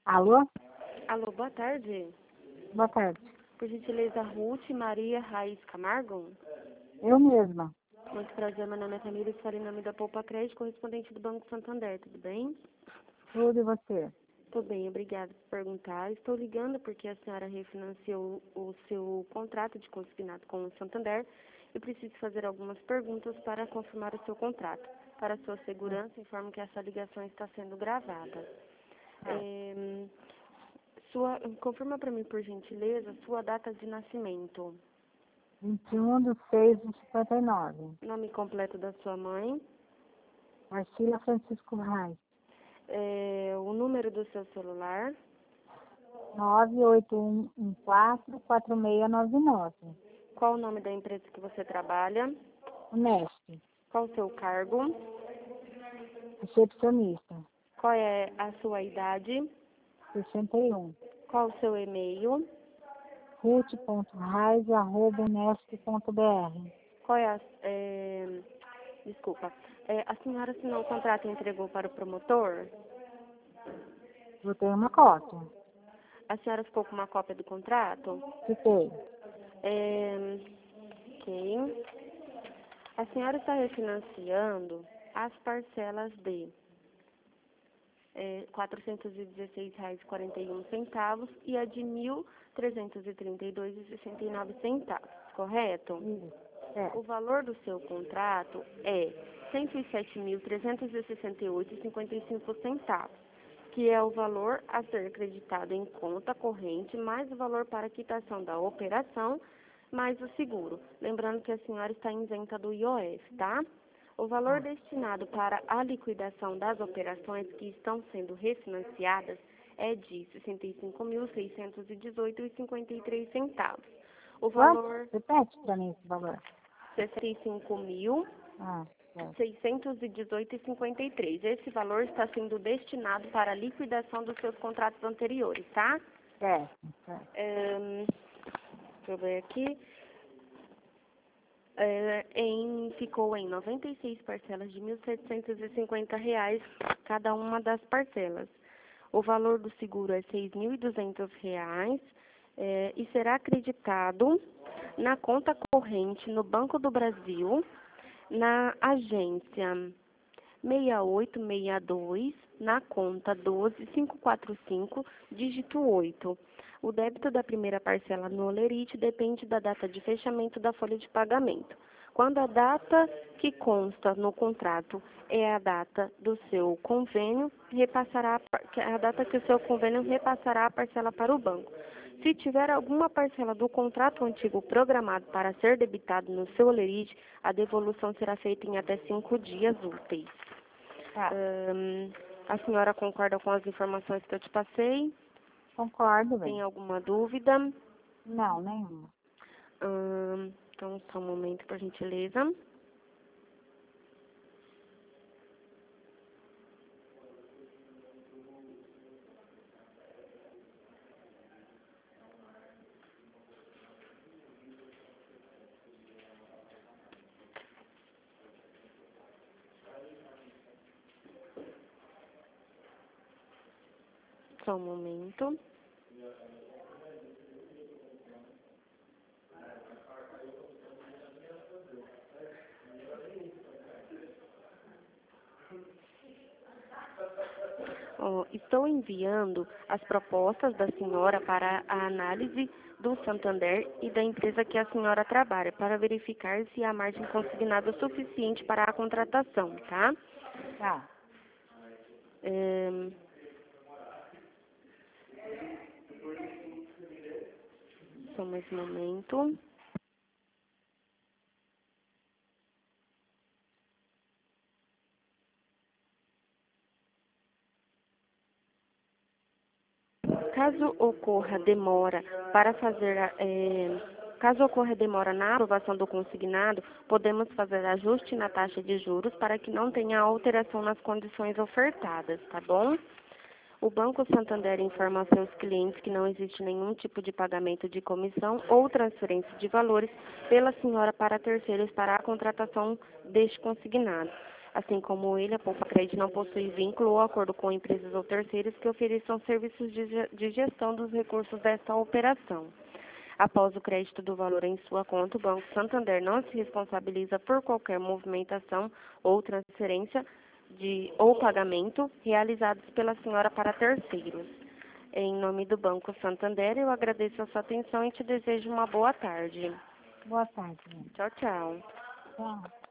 Alô? Alô, boa tarde. Boa tarde. Por gentileza, Ruth Maria Raiz Camargo? Eu mesma. Muito prazer, meu nome é Camila e estou em nome da Poupa Crédito, correspondente do Banco Santander, tudo bem? Tudo e você? Tudo bem, obrigada por perguntar. Estou ligando porque a senhora refinanciou o seu contrato de consignado com o Santander e preciso fazer algumas perguntas para confirmar o seu contrato. Para sua segurança, informo que essa ligação está sendo gravada. Confirma para mim, por gentileza, sua data de nascimento. 21/6/59. Nome completo da sua mãe. Marcília Francisco Reis. O número do seu celular. 981144699. Qual o nome da empresa que você trabalha? Unesp. Qual o seu cargo? Recepcionista. Qual é a sua idade? 61. Qual o seu e-mail? ruth.reis@unesp.br. Qual é a... Desculpa. A senhora assinou o contrato e entregou para o promotor? Eu tenho uma cópia. A senhora ficou com uma cópia do contrato? Fiquei. Ok. A senhora está refinanciando as parcelas de R$ 416,41 e a de R$ 1.332,69, correto? É. O valor do seu contrato é R$ 107.368,55, que é o valor a ser acreditado em conta corrente, mais o valor para quitação da operação, mais o seguro. Lembrando que a senhora está isenta do IOF, tá? O valor destinado para a liquidação das operações que estão sendo refinanciadas é de R$ 65.618,53. O valor... Repete para mim esse valor. R$ 65.618,53. Esse valor está sendo destinado para a liquidação dos seus contratos anteriores, tá? Certo. Deixa eu ver aqui. Ficou em 96 parcelas de R$ 1.750 cada uma das parcelas. O valor do seguro é R$ 6.200 e será acreditado na conta corrente no Banco do Brasil, na agência 6862, na conta 12545, dígito 8. O débito da primeira parcela no Olerite depende da data de fechamento da folha de pagamento. Quando a data que consta no contrato é a data do seu convênio, a data que o seu convênio repassará a parcela para o banco. Se tiver alguma parcela do contrato antigo programado para ser debitado no seu Olerite, a devolução será feita em até 5 dias úteis. A senhora concorda com as informações que eu te passei? Concordo, bem. Tem alguma dúvida? Não, nenhuma. Então, só um momento, por gentileza. Só um momento. Estou enviando as propostas da senhora para a análise do Santander e da empresa que a senhora trabalha, para verificar se há margem consignada suficiente para a contratação, tá? Tá. Só mais um momento. Caso ocorra demora na aprovação do consignado, podemos fazer ajuste na taxa de juros para que não tenha alteração nas condições ofertadas, tá bom? O Banco Santander informa aos seus clientes que não existe nenhum tipo de pagamento de comissão ou transferência de valores pela senhora para terceiros para a contratação deste consignado. Assim como ele, a Poupa Crédito não possui vínculo ou acordo com empresas ou terceiros que ofereçam serviços de gestão dos recursos desta operação. Após o crédito do valor em sua conta, o Banco Santander não se responsabiliza por qualquer movimentação ou transferência ou pagamento realizados pela senhora para terceiros. Em nome do Banco Santander, eu agradeço a sua atenção e te desejo uma boa tarde. Boa tarde, gente. Tchau, tchau. Tchau.